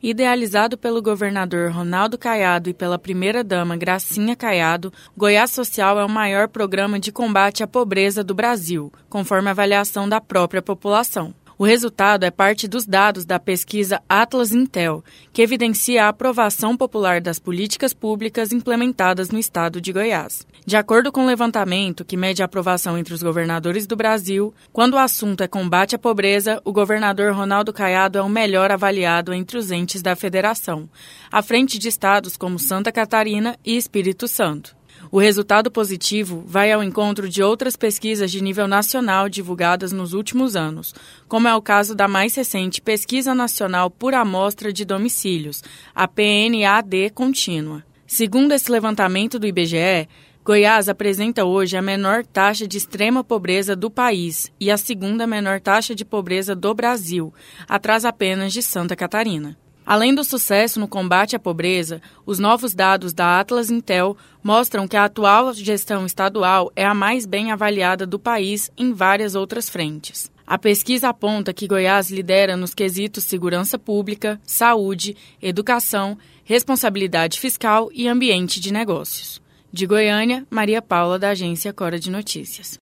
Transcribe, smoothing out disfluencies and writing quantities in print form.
Idealizado pelo governador Ronaldo Caiado e pela primeira-dama Gracinha Caiado, Goiás Social é o maior programa de combate à pobreza do Brasil, conforme a avaliação da própria população. O resultado é parte dos dados da pesquisa Atlas Intel, que evidencia a aprovação popular das políticas públicas implementadas no estado de Goiás. De acordo com o levantamento, que mede a aprovação entre os governadores do Brasil, quando o assunto é combate à pobreza, o governador Ronaldo Caiado é o melhor avaliado entre os entes da federação, à frente de estados como Santa Catarina e Espírito Santo. O resultado positivo vai ao encontro de outras pesquisas de nível nacional divulgadas nos últimos anos, como é o caso da mais recente Pesquisa Nacional por Amostra de Domicílios, a PNAD Contínua. Segundo esse levantamento do IBGE, Goiás apresenta hoje a menor taxa de extrema pobreza do país e a segunda menor taxa de pobreza do Brasil, atrás apenas de Santa Catarina. Além do sucesso no combate à pobreza, os novos dados da Atlas Intel mostram que a atual gestão estadual é a mais bem avaliada do país em várias outras frentes. A pesquisa aponta que Goiás lidera nos quesitos segurança pública, saúde, educação, responsabilidade fiscal e ambiente de negócios. De Goiânia, Maria Paula, da agência Cora de Notícias.